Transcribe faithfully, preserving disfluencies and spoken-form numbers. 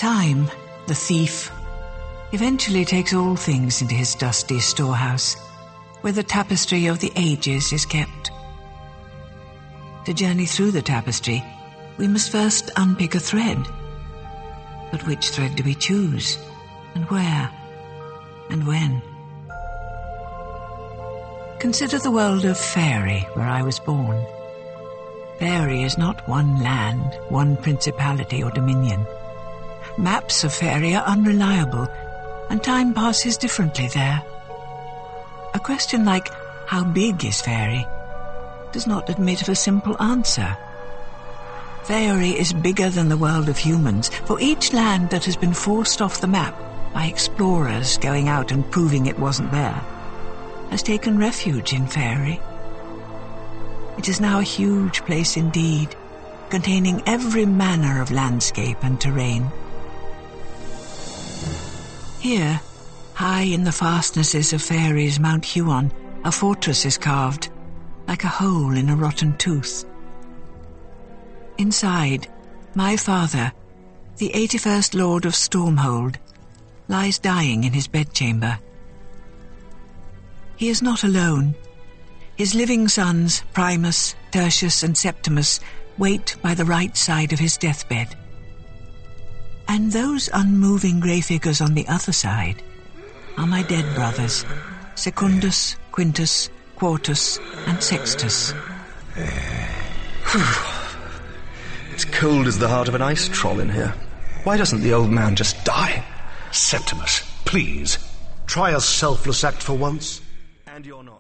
Time, the thief, eventually takes all things into his dusty storehouse, where the tapestry of the ages is kept. To journey through the tapestry, we must first unpick a thread. But which thread do we choose? And where? And when? Consider the world of Faerie, where I was born. Faerie is not one land, one principality or dominion. Maps of Faerie are unreliable, and time passes differently there. A question like, how big is Faerie, does not admit of a simple answer. Faerie is bigger than the world of humans, for each land that has been forced off the map by explorers going out and proving it wasn't there has taken refuge in Faerie. It is now a huge place indeed, containing every manner of landscape and terrain. Here, high in the fastnesses of Faerie's Mount Huon, a fortress is carved, like a hole in a rotten tooth. Inside, my father, the eighty-first Lord of Stormhold, lies dying in his bedchamber. He is not alone. His living sons, Primus, Tertius, and Septimus, wait by the right side of his deathbed. And those unmoving grey figures on the other side are my dead brothers, Secundus, Quintus, Quartus, and Sextus. It's cold as the heart of an ice troll in here. Why doesn't the old man just die? Septimus, please, try a selfless act for once. And you're not.